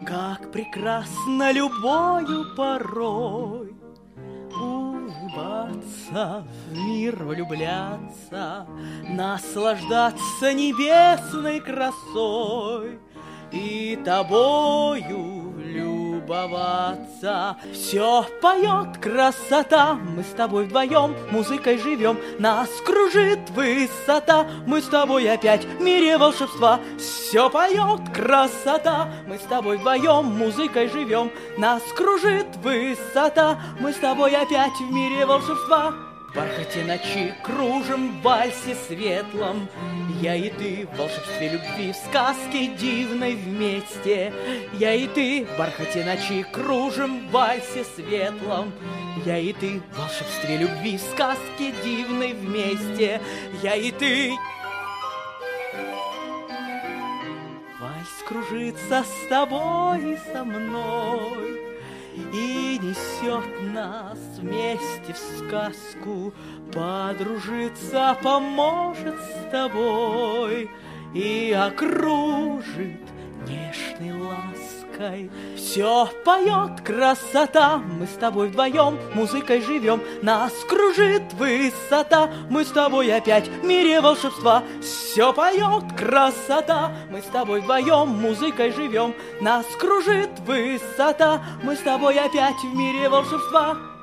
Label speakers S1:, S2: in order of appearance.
S1: Как прекрасно любою порой улыбаться, в мир влюбляться, наслаждаться небесной красой и тобою любоваться. Все поет красота, мы с тобой вдвоем музыкой живем, нас кружит высота, мы с тобой опять в мире волшебства. Все поет красота, мы с тобой вдвоем музыкой живем, нас кружит высота, мы с тобой опять в мире волшебства. В бархате ночи кружим в вальсе светлом, я и ты в волшебстве любви, в сказке дивной вместе. Я и ты в бархате ночи кружим в вальсе светлом, я и ты в волшебстве любви, в сказке дивной вместе. Я и ты. Вальс кружится с тобой и со мной и несет нас вместе в сказку. Подружиться поможет с тобой и окружит нежной лаской. Все поет красота, мы с тобой вдвоем музыкой живем, нас кружит высота, мы с тобой опять в мире волшебства. Все поет красота, мы с тобой вдвоем музыкой живем, нас кружит высота, мы с тобой опять в мире волшебства.